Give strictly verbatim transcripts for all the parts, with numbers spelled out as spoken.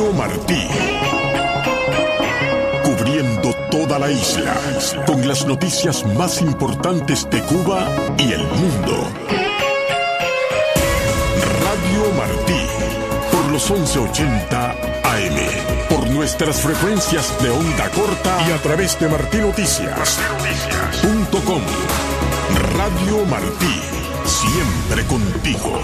Radio Martí. Cubriendo toda la isla, con las noticias más importantes de Cuba y el mundo. Radio Martí, por los once ochenta A M, por nuestras frecuencias de onda corta y a través de martinoticias punto com. Radio Martí, siempre contigo.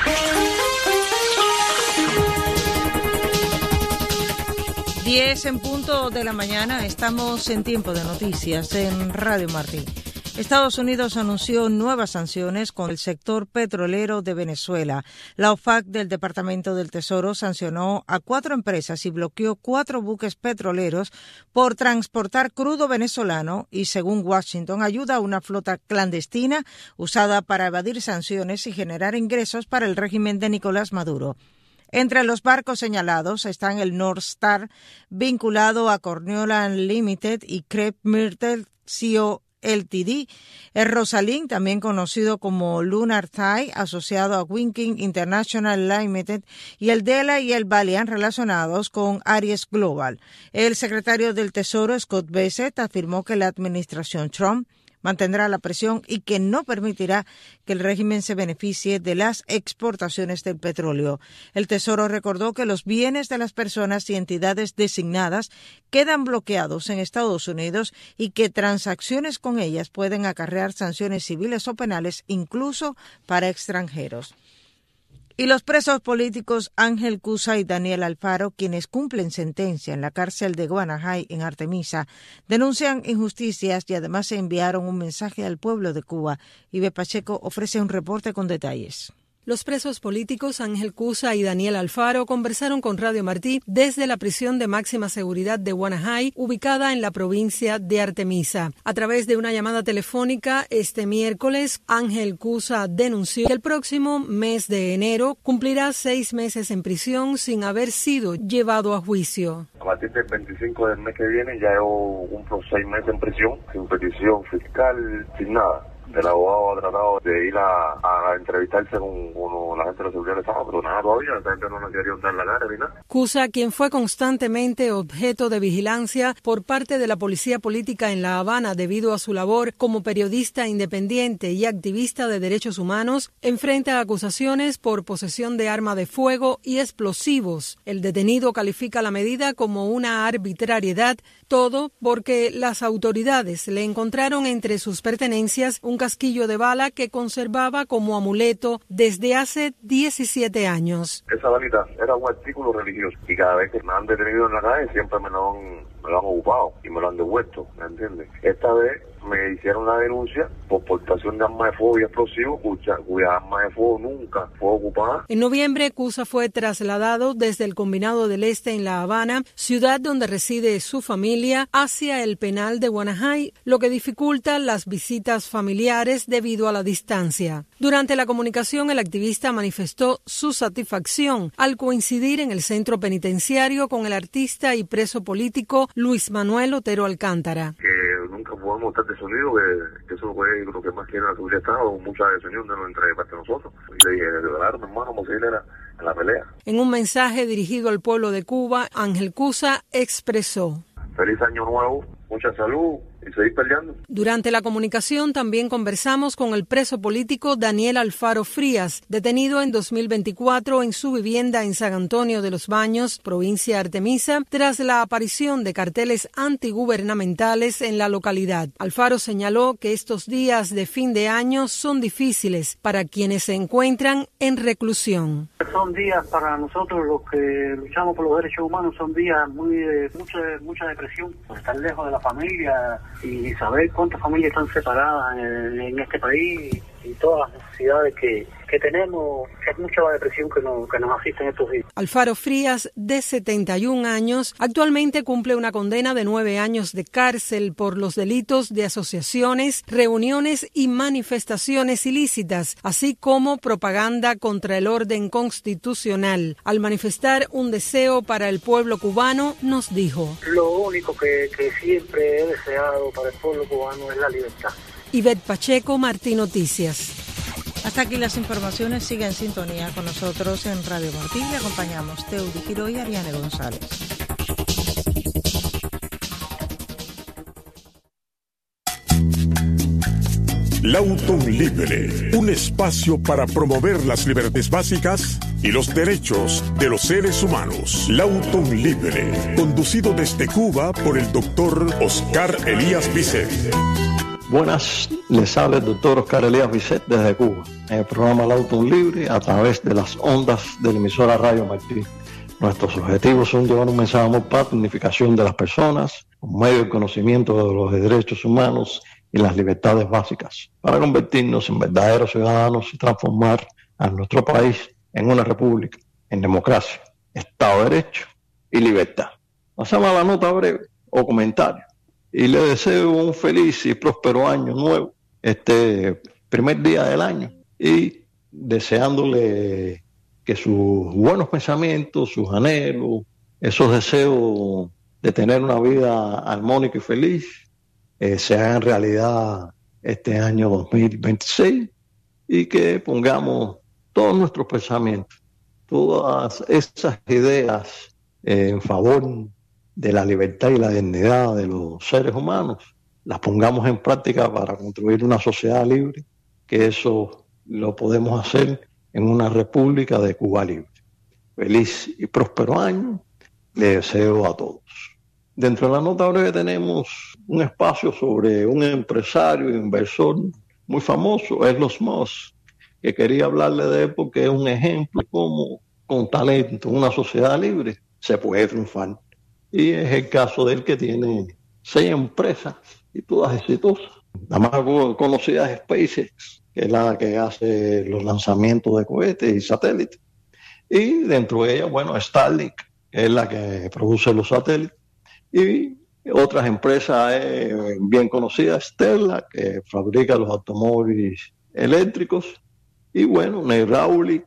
diez en punto de la mañana, estamos en tiempo de noticias en Radio Martí. Estados Unidos anunció nuevas sanciones con el sector petrolero de Venezuela. La OFAC del Departamento del Tesoro sancionó a cuatro empresas y bloqueó cuatro buques petroleros por transportar crudo venezolano y, según Washington, ayuda a una flota clandestina usada para evadir sanciones y generar ingresos para el régimen de Nicolás Maduro. Entre los barcos señalados están el North Star, vinculado a Corniola Limited y Crep Myrtle C O L T D, el Rosalind, también conocido como Lunar Thai, asociado a Winking International Limited, y el Dela y el Valiant, relacionados con Aries Global. El secretario del Tesoro, Scott Bessent, afirmó que la administración Trump mantendrá la presión y que no permitirá que el régimen se beneficie de las exportaciones del petróleo. El Tesoro recordó que los bienes de las personas y entidades designadas quedan bloqueados en Estados Unidos y que transacciones con ellas pueden acarrear sanciones civiles o penales, incluso para extranjeros. Y los presos políticos Ángel Cuza y Daniel Alfaro, quienes cumplen sentencia en la cárcel de Guanajay en Artemisa, denuncian injusticias y además enviaron un mensaje al pueblo de Cuba. Ivette Pacheco ofrece un reporte con detalles. Los presos políticos Ángel Cuza y Daniel Alfaro conversaron con Radio Martí desde la prisión de máxima seguridad de Guanajay, ubicada en la provincia de Artemisa. A través de una llamada telefónica este miércoles, Ángel Cuza denunció que el próximo mes de enero cumplirá seis meses en prisión sin haber sido llevado a juicio. A partir del veinticinco del mes que viene ya yo cumplo seis meses en prisión, sin petición fiscal, sin nada. El abogado ha tratado de ir a, a entrevistarse con, con la gente de la seguridad del Estado, pero nada todavía, la gente no nos quería dar la cara ni nada. Cuza, quien fue constantemente objeto de vigilancia por parte de la policía política en La Habana debido a su labor como periodista independiente y activista de derechos humanos, enfrenta acusaciones por posesión de arma de fuego y explosivos. El detenido califica la medida como una arbitrariedad, todo porque las autoridades le encontraron entre sus pertenencias un casquillo de bala que conservaba como amuleto desde hace diecisiete años. Esa balita era un artículo religioso y cada vez que me han detenido en la calle siempre me lo han, me lo han ocupado y me lo han devuelto, ¿me entiendes? Esta vez me hicieron la denuncia por portación de armas de fuego y explosivos, cuya, cuya arma de fuego nunca fue ocupada. En noviembre, Cuza fue trasladado desde el Combinado del Este en La Habana, ciudad donde reside su familia, hacia el penal de Guanajay, lo que dificulta las visitas familiares debido a la distancia. Durante la comunicación, el activista manifestó su satisfacción al coincidir en el centro penitenciario con el artista y preso político Luis Manuel Otero Alcántara. Que nunca podemos estar desunidos, que, que eso es lo que más quiere la seguridad del Estado, mucha desunión de entre parte de nosotros. Y le dije, de verdad, mi hermano, como si él era en la pelea. En un mensaje dirigido al pueblo de Cuba, Ángel Cuza expresó: feliz año nuevo, mucha salud y seguir peleando. Durante la comunicación también conversamos con el preso político Daniel Alfaro Frías, detenido en dos mil veinticuatro en su vivienda en San Antonio de los Baños, provincia de Artemisa, tras la aparición de carteles antigubernamentales en la localidad. Alfaro señaló que estos días de fin de año son difíciles para quienes se encuentran en reclusión. Son días para nosotros los que luchamos por los derechos humanos, son días muy de mucha, mucha depresión, por estar lejos de la familia y saber cuántas familias están separadas en, en este país y todas las necesidades que, que tenemos. Es mucha la depresión que nos, que nos asiste en estos días. Alfaro Frías, de setenta y un años, actualmente cumple una condena de nueve años de cárcel por los delitos de asociaciones, reuniones y manifestaciones ilícitas, así como propaganda contra el orden constitucional. Al manifestar un deseo para el pueblo cubano, nos dijo: lo único que, que siempre he deseado para el pueblo cubano es la libertad. Ivette Pacheco, Martí Noticias. Hasta aquí las informaciones. Siga en sintonía con nosotros en Radio Martí. Le acompañamos Teudi Giro y Ariane González. Lauton Libre, un espacio para promover las libertades básicas y los derechos de los seres humanos. Lauton Libre, conducido desde Cuba por el doctor Oscar Elías Bisset. Buenas, les habla el doctor Oscar Elías Bisset desde Cuba, en el programa Lauton Libre a través de las ondas de la emisora Radio Martí. Nuestros objetivos son llevar un mensaje de amor, paz, dignificación de las personas, un medio de conocimiento de los derechos humanos y las libertades básicas, para convertirnos en verdaderos ciudadanos y transformar a nuestro país en una república, en democracia, Estado de Derecho y libertad. Pasamos a la nota breve o comentario, y le deseo un feliz y próspero año nuevo, este primer día del año, y deseándole que sus buenos pensamientos, sus anhelos, esos deseos de tener una vida armónica y feliz, Eh, se hagan realidad este año dos mil veintiséis y que pongamos todos nuestros pensamientos, todas esas ideas eh, en favor de la libertad y la dignidad de los seres humanos, las pongamos en práctica para construir una sociedad libre, que eso lo podemos hacer en una república de Cuba libre. Feliz y próspero año le deseo a todos. Dentro de la nota breve tenemos un espacio sobre un empresario e inversor muy famoso, Elon Musk, que quería hablarle de él porque es un ejemplo de cómo con talento, una sociedad libre, se puede triunfar. Y es el caso de él, que tiene seis empresas y todas exitosas. La más conocida es SpaceX, que es la que hace los lanzamientos de cohetes y satélites. Y dentro de ella, bueno, Starlink, que es la que produce los satélites. Y otras empresas eh, bien conocidas, Tesla, que fabrica los automóviles eléctricos, y bueno, Neuralink,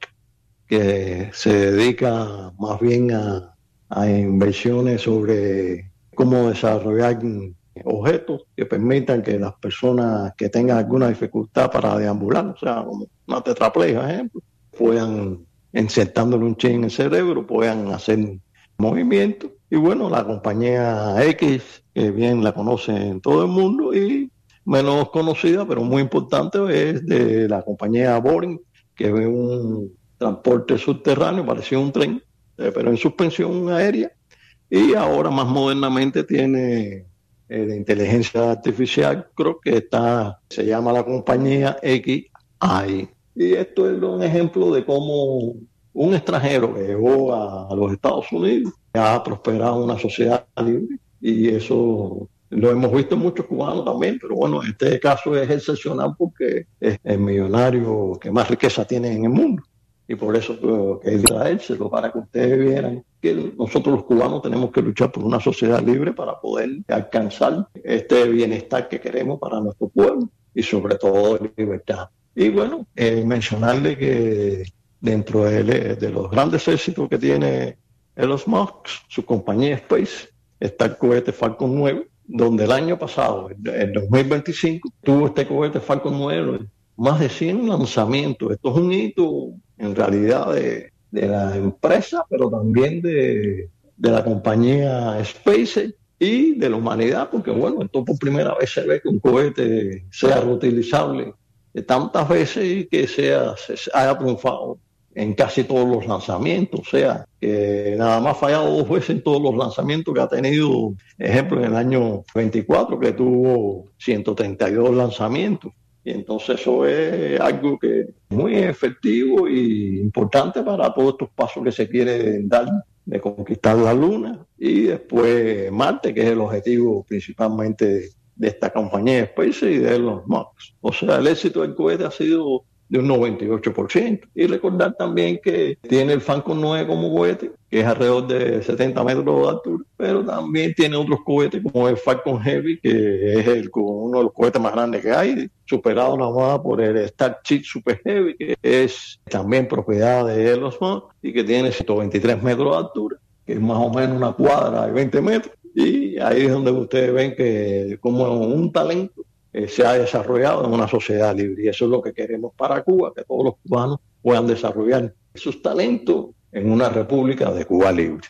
que se dedica más bien a, a inversiones sobre cómo desarrollar objetos que permitan que las personas que tengan alguna dificultad para deambular, o sea, como una tetraplegia, por ejemplo, puedan, insertándole un chip en el cerebro, puedan hacer movimiento. Y bueno, la compañía X, que bien la conocen todo el mundo, y menos conocida, pero muy importante, es de la compañía Boring, que es un transporte subterráneo, parecía un tren, eh, pero en suspensión aérea, y ahora más modernamente tiene eh, de inteligencia artificial, creo que está, se llama la compañía X A I. Y esto es un ejemplo de cómo un extranjero que llegó a, a los Estados Unidos ha prosperado una sociedad libre, y eso lo hemos visto en muchos cubanos también, pero bueno, este caso es excepcional porque es el millonario que más riqueza tiene en el mundo, y por eso que traérselo, para que ustedes vieran que nosotros los cubanos tenemos que luchar por una sociedad libre para poder alcanzar este bienestar que queremos para nuestro pueblo, y sobre todo libertad. Y bueno, eh, mencionarle que dentro de, de los grandes éxitos que tiene Elon Musk, su compañía Space, está el cohete Falcon nueve, donde el año pasado, en dos mil veinticinco, tuvo este cohete Falcon nueve más de cien lanzamientos. Esto es un hito en realidad de, de la empresa, pero también de, de la compañía SpaceX y de la humanidad, porque bueno, esto por primera vez se ve que un cohete sea reutilizable de tantas veces y que sea, se haya triunfado en casi todos los lanzamientos, o sea, que nada más ha fallado dos veces en todos los lanzamientos que ha tenido. Ejemplo, en el año veinticuatro, que tuvo ciento treinta y dos lanzamientos. Y entonces eso es algo que es muy efectivo y importante para todos estos pasos que se quieren dar, de conquistar la Luna y después Marte, que es el objetivo principalmente de esta compañía SpaceX y de Elon Musk. O sea, el éxito del cohete ha sido de un noventa y ocho por ciento. Y recordar también que tiene el Falcon nueve como cohete, que es alrededor de setenta metros de altura, pero también tiene otros cohetes como el Falcon Heavy, que es el, uno de los cohetes más grandes que hay, superado nada más por el Starship Super Heavy, que es también propiedad de Elon Musk y que tiene ciento veintitrés metros de altura, que es más o menos una cuadra de veinte metros. Y ahí es donde ustedes ven que como un talento eh, se ha desarrollado en una sociedad libre. Y eso es lo que queremos para Cuba, que todos los cubanos puedan desarrollar sus talentos en una república de Cuba libre.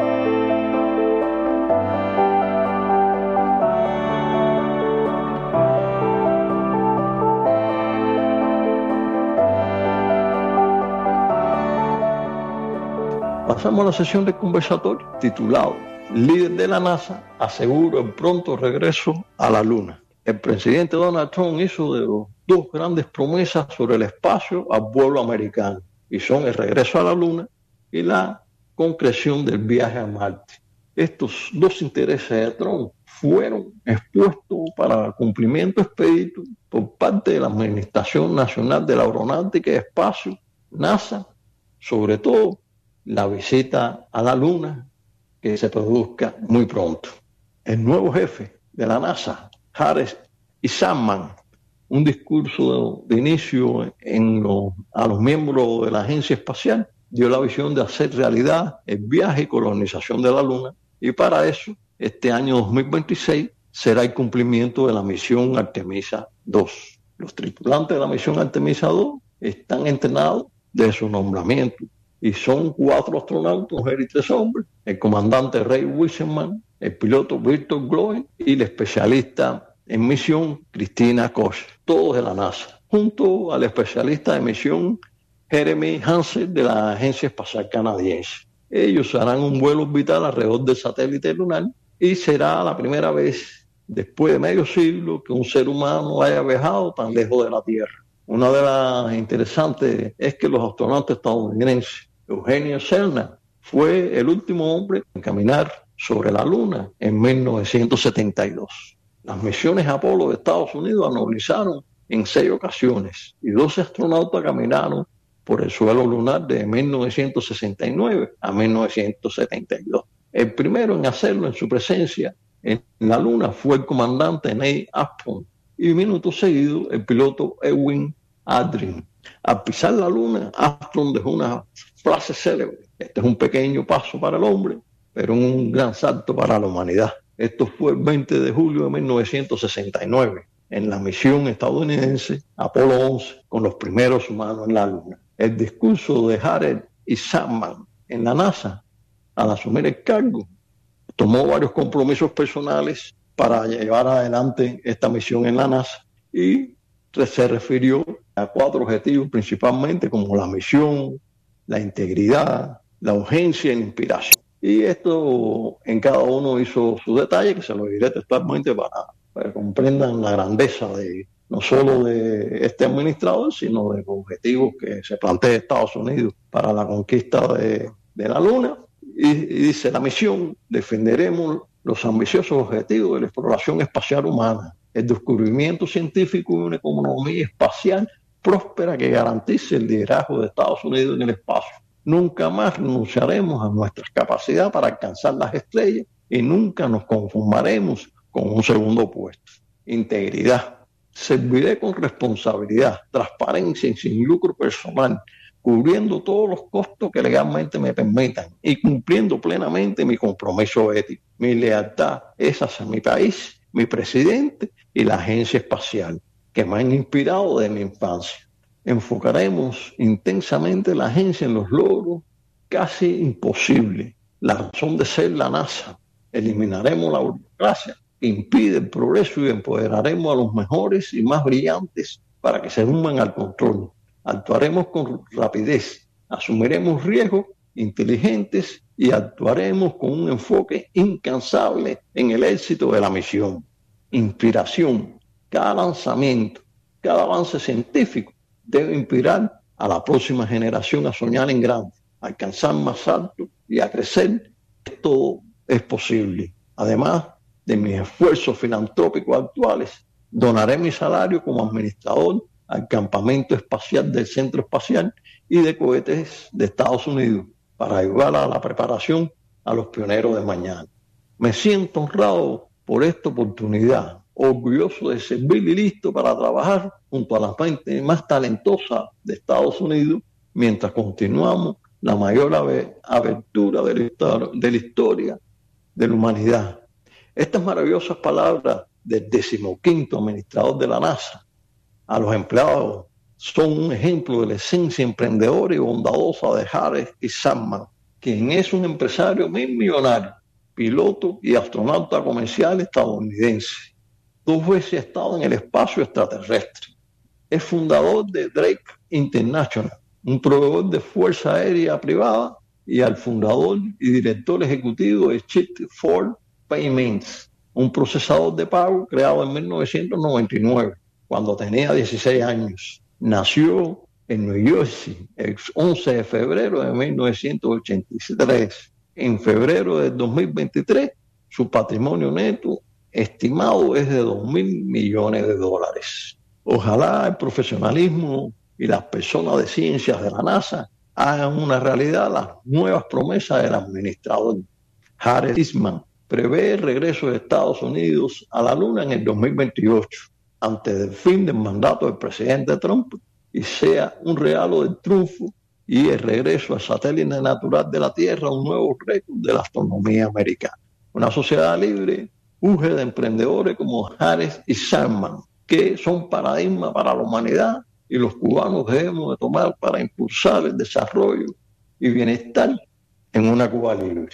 Pasamos a la sesión de conversatorio titulado Líder de la NASA asegura el pronto regreso a la Luna. El presidente Donald Trump hizo de los dos grandes promesas sobre el espacio al pueblo americano, y son el regreso a la Luna y la concreción del viaje a Marte. Estos dos intereses de Trump fueron expuestos para cumplimiento expedito por parte de la Administración Nacional de la Aeronáutica y Espacio, NASA, sobre todo la visita a la Luna que se produzca muy pronto. El nuevo jefe de la NASA, Harry Isaacman, un discurso de, de inicio en lo, a los miembros de la agencia espacial, dio la visión de hacer realidad el viaje y colonización de la Luna, y para eso este año dos mil veintiséis será el cumplimiento de la misión Artemisa dos. Los tripulantes de la misión Artemisa dos están entrenados desde su nombramiento y son cuatro astronautas, mujeres y tres hombres, el comandante Ray Wiseman, el piloto Victor Glover y la especialista en misión Cristina Koch, todos de la NASA, junto al especialista de misión Jeremy Hansen de la Agencia Espacial Canadiense. Ellos harán un vuelo orbital alrededor del satélite lunar y será la primera vez después de medio siglo que un ser humano haya viajado tan lejos de la Tierra. Una de las interesantes es que los astronautas estadounidenses, Eugenio Cernan, fue el último hombre en caminar sobre la Luna en mil novecientos setenta y dos. Las misiones Apolo de Estados Unidos anualizaron en seis ocasiones y doce astronautas caminaron por el suelo lunar de mil novecientos sesenta y nueve a mil novecientos setenta y dos. El primero en hacerlo en su presencia en la Luna fue el comandante Neil Armstrong y minutos seguidos el piloto Edwin Aldrin. Al pisar la Luna, Armstrong dejó una frase célebre: este es un pequeño paso para el hombre, pero un gran salto para la humanidad. Esto fue el veinte de julio de mil novecientos sesenta y nueve, en la misión estadounidense Apolo once, con los primeros humanos en la Luna. El discurso de Harry Isaacman en la NASA, al asumir el cargo, tomó varios compromisos personales para llevar adelante esta misión en la NASA y se refirió a cuatro objetivos principalmente, como la misión, la integridad, la urgencia y la inspiración. Y esto en cada uno hizo sus detalles, que se los diré textualmente para, para que comprendan la grandeza de no solo de este administrador, sino de los objetivos que se plantea Estados Unidos para la conquista de, de la Luna. Y, y dice, la misión: defenderemos los ambiciosos objetivos de la exploración espacial humana, el descubrimiento científico y una economía espacial próspera que garantice el liderazgo de Estados Unidos en el espacio. Nunca más renunciaremos a nuestras capacidades para alcanzar las estrellas y nunca nos conformaremos con un segundo puesto. Integridad. Serviré con responsabilidad, transparencia y sin lucro personal, cubriendo todos los costos que legalmente me permitan y cumpliendo plenamente mi compromiso ético. Mi lealtad es hacia mi país, mi presidente y la agencia espacial, que me han inspirado desde mi infancia. Enfocaremos intensamente la agencia en los logros casi imposibles, la razón de ser la NASA. Eliminaremos la burocracia que impide el progreso y empoderaremos a los mejores y más brillantes para que se sumen al control. Actuaremos con rapidez, asumiremos riesgos inteligentes y actuaremos con un enfoque incansable en el éxito de la misión. Inspiración. Cada lanzamiento, cada avance científico debe inspirar a la próxima generación a soñar en grande, a alcanzar más alto y a crecer. Esto es posible. Además de mis esfuerzos filantrópicos actuales, donaré mi salario como administrador al campamento espacial del Centro Espacial y de Cohetes de Estados Unidos para ayudar a la preparación a los pioneros de mañana. Me siento honrado por esta oportunidad, orgulloso de servir y listo para trabajar junto a la gente más talentosa de Estados Unidos mientras continuamos la mayor aventura de la historia de la, historia de la humanidad. Estas maravillosas palabras del decimoquinto administrador de la NASA. A los empleados son un ejemplo de la esencia emprendedora y bondadosa de Harris y Sandman, quien es un empresario mil millonario, piloto y astronauta comercial estadounidense. Dos veces ha estado en el espacio extraterrestre. Es fundador de Drake International, un proveedor de fuerza aérea privada, y al fundador y director ejecutivo de Chip Ford Payments, un procesador de pago creado en mil novecientos noventa y nueve, cuando tenía dieciséis años. Nació en New Jersey el once de febrero de mil novecientos ochenta y tres. En febrero del dos mil veintitrés, su patrimonio neto estimado es de dos mil millones de dólares. Ojalá el profesionalismo y las personas de ciencias de la NASA hagan una realidad las nuevas promesas del administrador. Harry Eastman prevé el regreso de Estados Unidos a la Luna en el dos mil veintiocho, antes del fin del mandato del presidente Trump, y sea un regalo del triunfo y el regreso al satélite natural de la Tierra, un nuevo récord de la astronomía americana. Una sociedad libre urge de emprendedores como Harris y Sandman, que son paradigma para la humanidad y los cubanos debemos de tomar para impulsar el desarrollo y bienestar en una Cuba libre.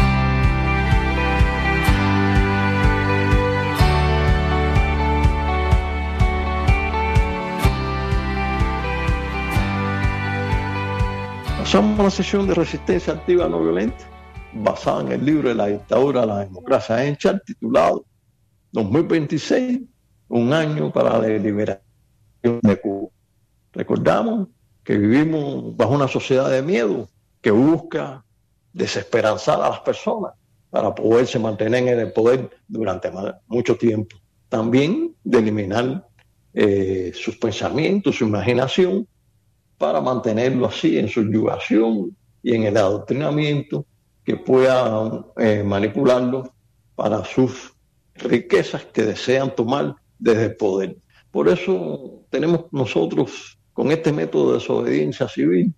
Pasamos a una sesión de resistencia activa no violenta, basada en el libro de la dictadura de la democracia en Char, titulado dos mil veintiséis, un año para la liberación de Cuba. Recordamos que vivimos bajo una sociedad de miedo que busca desesperanzar a las personas para poderse mantener en el poder durante mucho tiempo. También de eliminar eh, sus pensamientos, su imaginación, para mantenerlo así en subyugación y en el adoctrinamiento, que puedan eh, manipularlo para sus riquezas que desean tomar desde el poder. Por eso tenemos nosotros, con este método de desobediencia civil,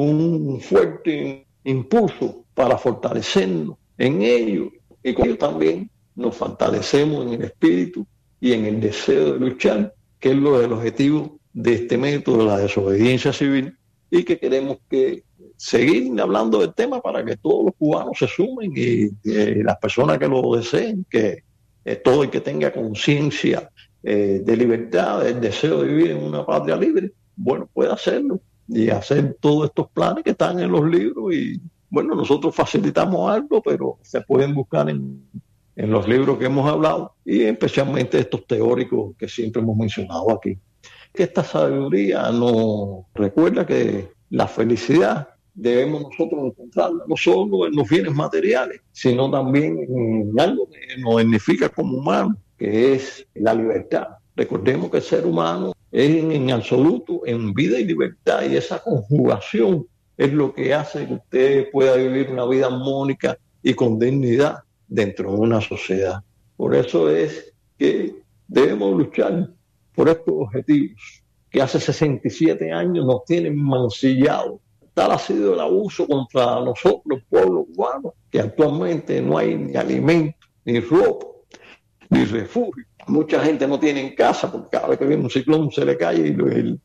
un fuerte impulso para fortalecernos en ello, y con ello también nos fortalecemos en el espíritu y en el deseo de luchar, que es lo del objetivo de este método de la desobediencia civil, y que queremos que seguir hablando del tema para que todos los cubanos se sumen y, y las personas que lo deseen, que eh, todo el que tenga conciencia eh, de libertad, del deseo de vivir en una patria libre, bueno, puede hacerlo y hacer todos estos planes que están en los libros. Y bueno, nosotros facilitamos algo, pero se pueden buscar en, en los libros que hemos hablado, y especialmente estos teóricos que siempre hemos mencionado aquí. Que esta sabiduría nos recuerda que la felicidad debemos nosotros encontrarla no solo en los bienes materiales, sino también en algo que nos dignifica como humanos, que es la libertad. Recordemos que el ser humano es en, en absoluto en vida y libertad, y esa conjugación es lo que hace que usted pueda vivir una vida armónica y con dignidad dentro de una sociedad. Por eso es que debemos luchar por estos objetivos que hace sesenta y siete años nos tienen mancillado. Tal ha sido el abuso contra nosotros, el pueblo cubano, que actualmente no hay ni alimento, ni ropa, ni refugio. Mucha gente no tiene en casa, porque cada vez que viene un ciclón se le cae, y,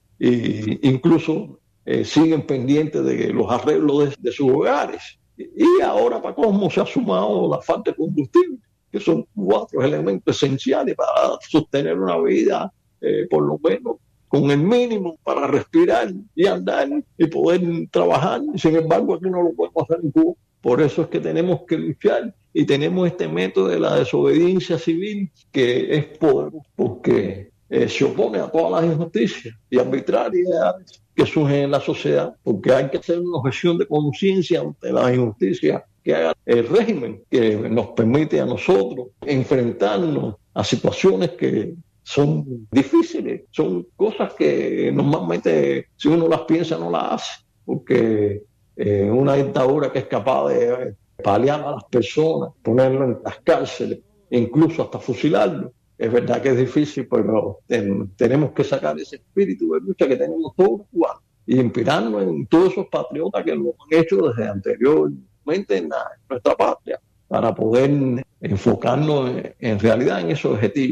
y incluso eh, siguen pendientes de los arreglos de, de sus hogares. Y ahora, para cómo se ha sumado la falta de combustible, que son cuatro elementos esenciales para sostener una vida, eh, por lo menos con el mínimo para respirar y andar y poder trabajar. Sin embargo, aquí no lo podemos hacer en Cuba. Por eso es que tenemos que luchar, y tenemos este método de la desobediencia civil, que es poderoso porque eh, se opone a todas las injusticias y arbitrariedades que surgen en la sociedad, porque hay que hacer una objeción de conciencia ante las injusticias que haga el régimen, que nos permite a nosotros enfrentarnos a situaciones que son difíciles, son cosas que normalmente, si uno las piensa, no las hace, porque eh, una dictadura que es capaz de paliar a las personas, ponerlo en las cárceles, incluso hasta fusilarlo, es verdad que es difícil, pero ten, tenemos que sacar ese espíritu de lucha que tenemos todos los cubanos y inspirarnos en todos esos patriotas que lo han hecho desde anteriormente en, la, en nuestra patria, para poder enfocarnos en, en realidad en esos objetivos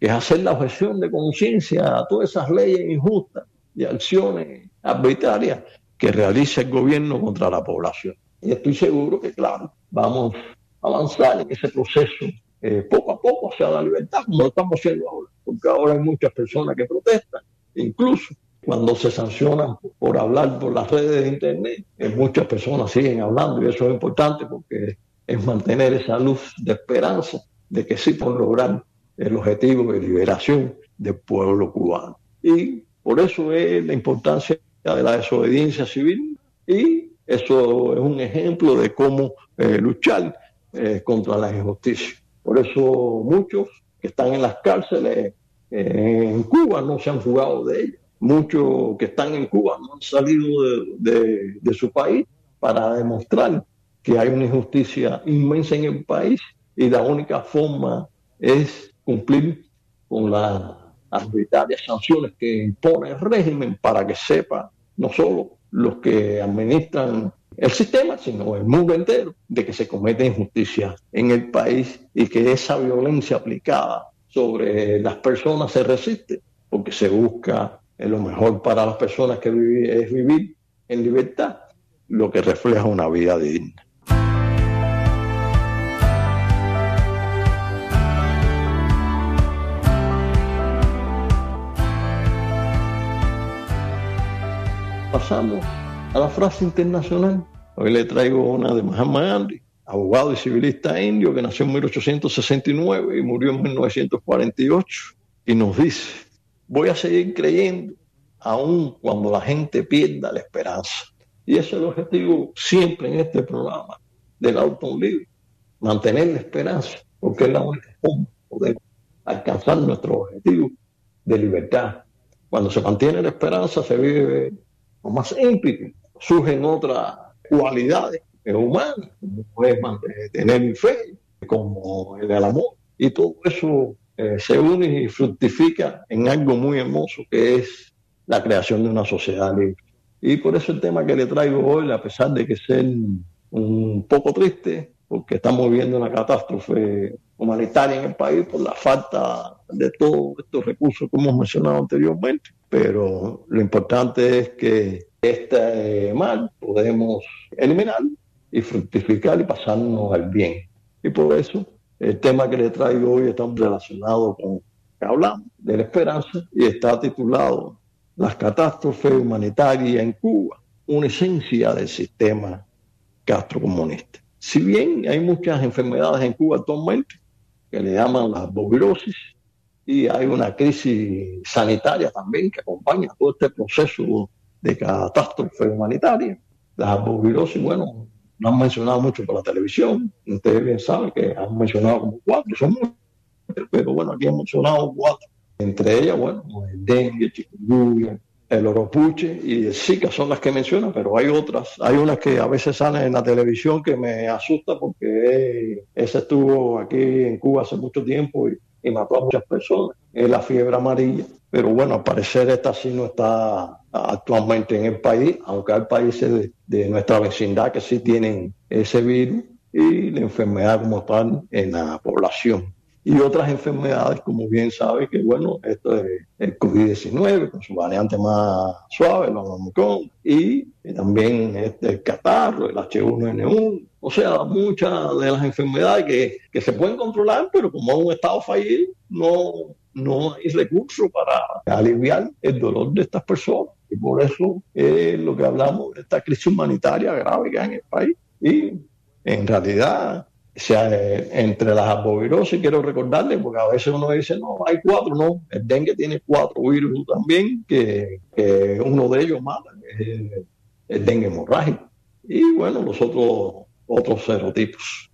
que es hacer la objeción de conciencia a todas esas leyes injustas y acciones arbitrarias que realiza el gobierno contra la población. Y estoy seguro que, claro, vamos a avanzar en ese proceso eh, poco a poco hacia la libertad, como lo estamos haciendo ahora, porque ahora hay muchas personas que protestan, incluso cuando se sancionan por hablar por las redes de internet, eh, muchas personas siguen hablando, y eso es importante porque es mantener esa luz de esperanza de que sí podemos lograr el objetivo de liberación del pueblo cubano. Y por eso es la importancia de la desobediencia civil, y eso es un ejemplo de cómo eh, luchar eh, contra la injusticia. Por eso muchos que están en las cárceles eh, en Cuba no se han fugado de ellas. Muchos que están en Cuba no han salido de, de, de su país para demostrar que hay una injusticia inmensa en el país, y la única forma es cumplir con las arbitrarias sanciones que impone el régimen, para que sepa no solo los que administran el sistema, sino el mundo entero, de que se comete injusticia en el país, y que esa violencia aplicada sobre las personas se resiste, porque se busca lo mejor para las personas, que vivir, es vivir en libertad, lo que refleja una vida digna. Pasamos a la frase internacional. Hoy le traigo una de Mahatma Gandhi, abogado y civilista indio que nació en mil ochocientos sesenta y nueve y murió en mil novecientos cuarenta y ocho, y nos dice: voy a seguir creyendo aun cuando la gente pierda la esperanza. Y ese es el objetivo siempre en este programa del Auto Libre, mantener la esperanza, porque es la única forma de poder alcanzar nuestro objetivo de libertad. Cuando se mantiene la esperanza, se vive con más ímpetu, surgen otras cualidades humanas, como puedes tener fe, como el amor, y todo eso eh, se une y fructifica en algo muy hermoso, que es la creación de una sociedad libre. Y por eso el tema que le traigo hoy, a pesar de que sea un poco triste, porque estamos viviendo una catástrofe humanitaria en el país por la falta de todos estos recursos que hemos mencionado anteriormente, pero lo importante es que este mal podemos eliminar y fructificar y pasarnos al bien. Y por eso el tema que le traigo hoy está relacionado con que hablamos de la esperanza, y está titulado Las catástrofes humanitarias en Cuba, una esencia del sistema castrocomunista. Si bien hay muchas enfermedades en Cuba actualmente que le llaman la arbovirosis, y hay una crisis sanitaria también que acompaña todo este proceso de catástrofe humanitaria, las arbovirosis, bueno, no han mencionado mucho por la televisión, ustedes bien saben que han mencionado como cuatro, son muchos, pero bueno, aquí han mencionado cuatro. Entre ellas, bueno, el dengue, el chikungunya, el oropuche y el Zika son las que mencionan, pero hay otras, hay unas que a veces salen en la televisión que me asusta, porque eh, esa estuvo aquí en Cuba hace mucho tiempo y, y mató a muchas personas, es la fiebre amarilla, pero bueno, al parecer esta sí no está actualmente en el país, aunque hay países de, de nuestra vecindad que sí tienen ese virus, y la enfermedad como tal en la población. Y otras enfermedades, como bien sabe, que bueno, esto es el covid diecinueve, con su variante más suave, el Omicron, y también este, el catarro, el hache uno ene uno. O sea, muchas de las enfermedades que, que se pueden controlar, pero como es un estado fallido, no, no hay recursos para aliviar el dolor de estas personas. Y por eso es lo que hablamos de esta crisis humanitaria grave que hay en el país. Y en realidad, o sea, entre las arbovirosis, quiero recordarles, porque a veces uno dice, no, hay cuatro, no, el dengue tiene cuatro virus también, que, que uno de ellos mata, que es el, el dengue hemorrágico, y bueno, los otros, otros serotipos.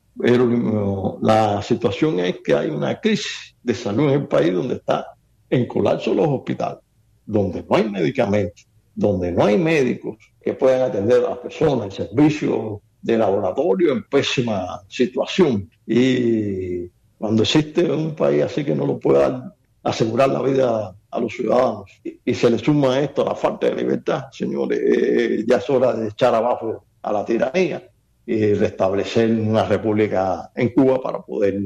Pero la situación es que hay una crisis de salud en el país donde está en colapso los hospitales, donde no hay medicamentos, donde no hay médicos que puedan atender a las personas, el servicio de laboratorio en pésima situación, y cuando existe un país así que no lo puede dar, asegurar la vida a los ciudadanos, y, y se le suma a esto la falta de libertad, señores, eh, ya es hora de echar abajo a la tiranía y restablecer una república en Cuba para poder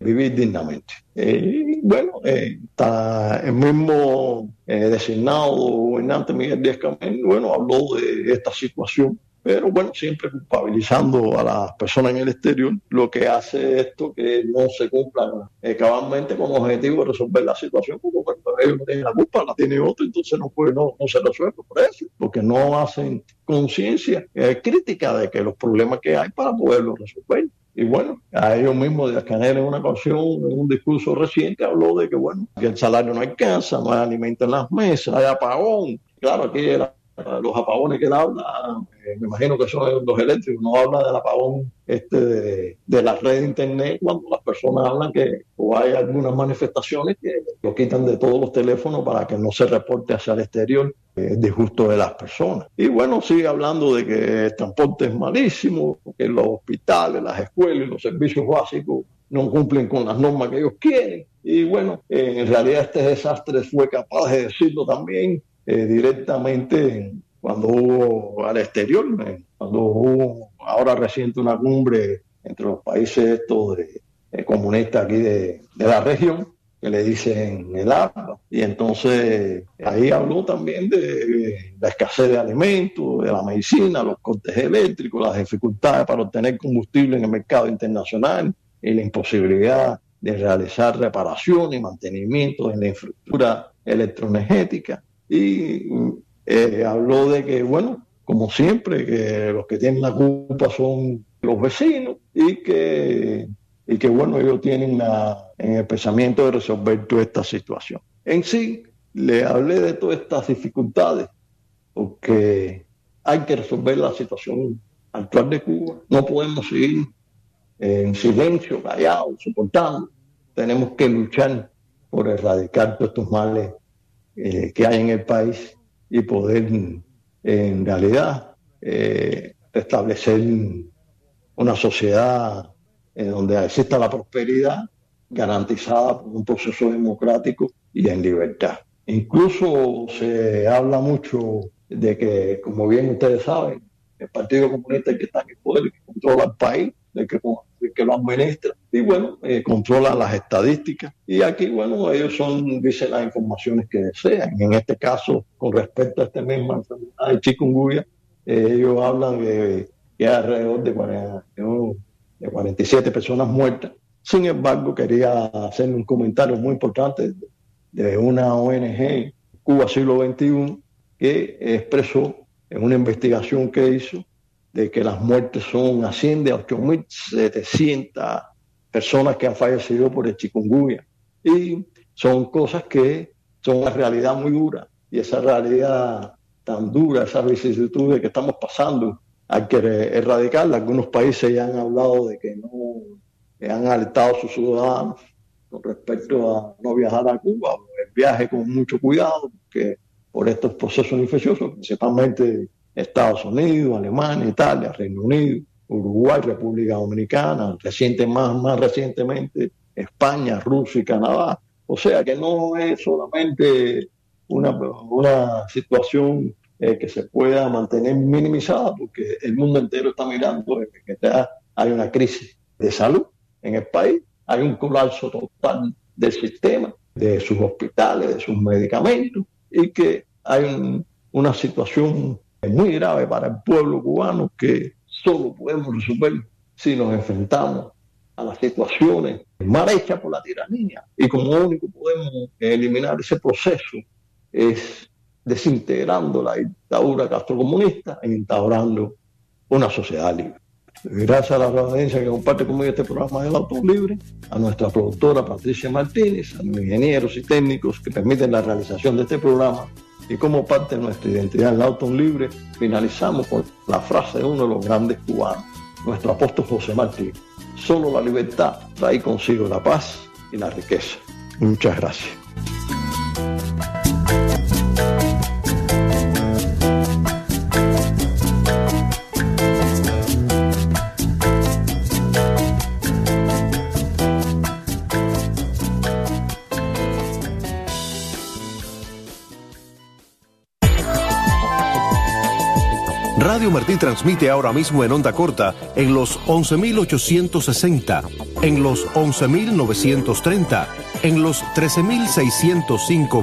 vivir dignamente. Eh, bueno, eh, está el mismo eh, designado gobernante Miguel Díaz-Canel, bueno, habló de esta situación, pero bueno, siempre culpabilizando a las personas en el exterior, lo que hace esto que no se cumplan eh, cabalmente con el objetivo de resolver la situación, porque bueno, ellos no tienen la culpa, la tiene otro, entonces no, puede, no, no se resuelve por eso, porque no hacen conciencia eh, crítica de que los problemas que hay para poderlos resolver. Y bueno, a ellos mismos Díaz-Canel en una ocasión, en un discurso reciente, habló de que bueno, que el salario no alcanza, no hay alimento en las mesas, hay apagón. Claro, aquí era los apagones que él habla, eh, me imagino que son los eléctricos, no habla del apagón este de, de la red de internet, cuando las personas hablan que o hay algunas manifestaciones que lo quitan de todos los teléfonos para que no se reporte hacia el exterior el disgusto de las personas. Y bueno, sigue hablando de que el transporte es malísimo, que los hospitales, las escuelas y los servicios básicos no cumplen con las normas que ellos quieren. Y bueno, eh, en realidad este desastre fue capaz de decirlo también Eh, directamente cuando hubo al exterior, eh, cuando hubo ahora reciente una cumbre entre los países estos de, de comunistas aquí de, de la región, que le dicen el A P A, y entonces ahí habló también de, de la escasez de alimentos, de la medicina, los costes eléctricos, las dificultades para obtener combustible en el mercado internacional y la imposibilidad de realizar reparación y mantenimiento en la infraestructura electroenergética. Y eh, habló de que, bueno, como siempre, que los que tienen la culpa son los vecinos y que, y que bueno, ellos tienen la, en el pensamiento de resolver toda esta situación. En sí, le hablé de todas estas dificultades porque hay que resolver la situación actual de Cuba. No podemos seguir en silencio, callados, soportando. Tenemos que luchar por erradicar todos estos males Eh, que hay en el país y poder en realidad eh, establecer una sociedad en donde exista la prosperidad garantizada por un proceso democrático y en libertad. Incluso se habla mucho de que, como bien ustedes saben, el Partido Comunista es el que está en el poder, el que controla el país, el que, el que lo administra, y bueno, eh, controla las estadísticas. Y aquí, bueno, ellos son, dicen las informaciones que desean. En este caso, con respecto a esta misma enfermedad de chikungunya, eh, ellos hablan de que hay alrededor de, cuarenta, de cuarenta y siete personas muertas. Sin embargo, quería hacerle un comentario muy importante de, de una O N G, Cuba Siglo veintiuno, que expresó en una investigación que hizo de que las muertes son, asciende a ocho mil setecientas personas que han fallecido por el chikungunya. Y son cosas que son una realidad muy dura. Y esa realidad tan dura, esas vicisitudes que estamos pasando, hay que erradicarla. Algunos países ya han hablado de que no, que han alertado a sus ciudadanos con respecto a no viajar a Cuba, el viaje con mucho cuidado, porque por estos procesos infecciosos, principalmente Estados Unidos, Alemania, Italia, Reino Unido, Uruguay, República Dominicana, reciente, más, más recientemente España, Rusia y Canadá. O sea que no es solamente una, una situación eh, que se pueda mantener minimizada, porque el mundo entero está mirando que ya hay una crisis de salud en el país, hay un colapso total del sistema, de sus hospitales, de sus medicamentos, y que hay un, una situación muy grave para el pueblo cubano que solo podemos resolver si nos enfrentamos a las situaciones mal hechas por la tiranía. Y como único podemos eliminar ese proceso es desintegrando la dictadura castrocomunista e instaurando una sociedad libre. Gracias a la audiencia que comparte conmigo este programa del Auto Libre, a nuestra productora Patricia Martínez, a los ingenieros y técnicos que permiten la realización de este programa, y como parte de nuestra identidad en el Auto Libre, finalizamos con la frase de uno de los grandes cubanos, nuestro apóstol José Martí: solo la libertad trae consigo la paz y la riqueza. Muchas gracias. Radio Martí transmite ahora mismo en onda corta en los once mil ochocientos sesenta, en los once mil novecientos treinta, en los trece mil seiscientos cinco